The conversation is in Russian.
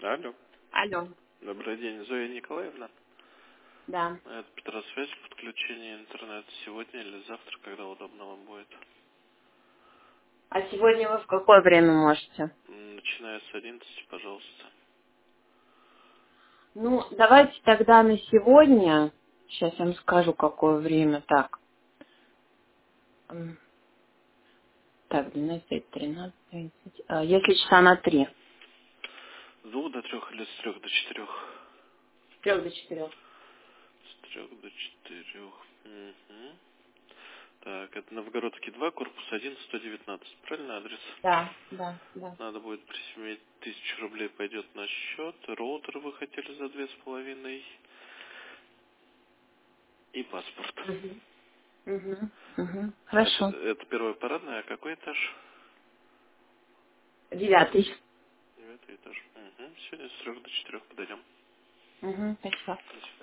Алло. Алло. Добрый день, Зоя Николаевна. Да. Это Петросвязь, подключение интернета сегодня или завтра, когда удобно вам будет. А сегодня вы в какое время можете? Начиная с 11, пожалуйста. Ну, давайте тогда на сегодня. Сейчас я вам скажу, какое время. Так. Так, 12, 13, 30. Если часа на 3. С 2 до 3 или с 3 до 4? С 3 до 4. С 3 до 4. Угу. Так, это Новгородский 2, корпус 1, 119. Правильный адрес? Да, да, да. Надо будет при 7 тысяч рублей пойдет на счет. Роутер вы хотели за 2,5. И паспорт. Угу. Угу. Угу. Это, Хорошо. это первая парадная, а какой этаж? 9. 9 этаж. Угу. Сегодня с 3 до 4 подойдем. Угу. Спасибо. Спасибо.